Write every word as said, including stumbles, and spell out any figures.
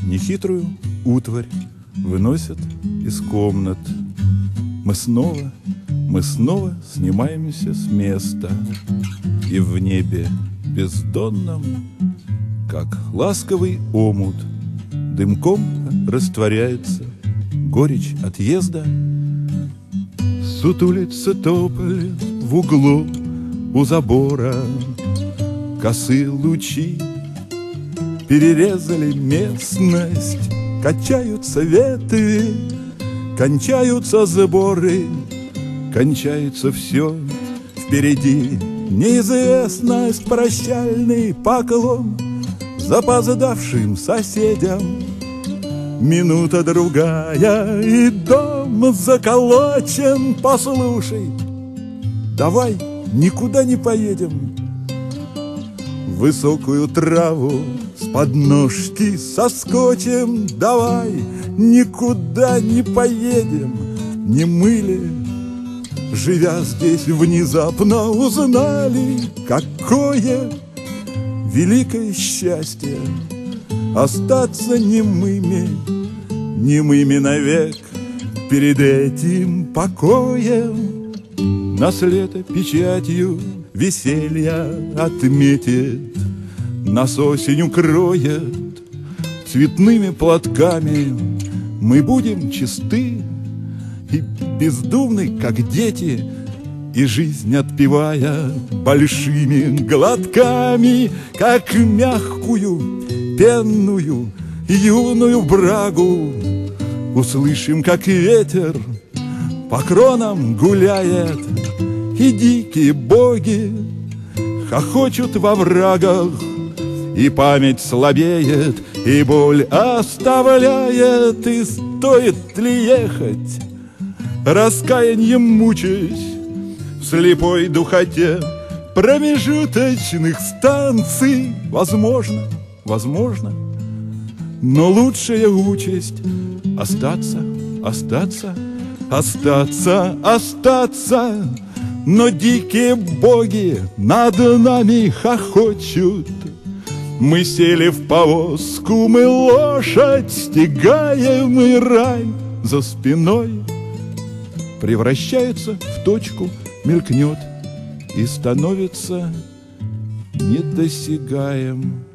нехитрую утварь выносят из комнат. Мы снова, мы снова снимаемся с места, и в небе бездонном, как ласковый омут, дымком растворяется горечь отъезда. Сутулится тополь в углу у забора, косые лучи перерезали местность, качаются ветви, кончаются заборы, кончается все впереди. Неизвестность, прощальный поклон запоздавшим соседям. Минута другая, и дом заколочен. Послушай, давай никуда не поедем. Высокую траву с подножки соскочим. Давай никуда не поедем. Не мы ли, живя здесь, внезапно узнали, какое великое счастье остаться немыми, немыми навек перед этим покоем. Нас лето печатью веселья отметит, нас осень укроет цветными платками. Мы будем чисты и бездумны, как дети, и жизнь отпивая большими глотками, как мягкую, пенную, юную брагу, услышим, как ветер по кронам гуляет, и дикие боги хохочут во врагах, и память слабеет, и боль оставляет. И стоит ли ехать, раскаянием мучаясь, в слепой духоте промежуточных станций? Возможно, возможно, но лучшая участь — остаться, остаться, остаться, остаться. Но дикие боги над нами хохочут. Мы сели в повозку, мы лошадь стягаем, и рай за спиной превращается в точку, мелькнет и становится недосягаем.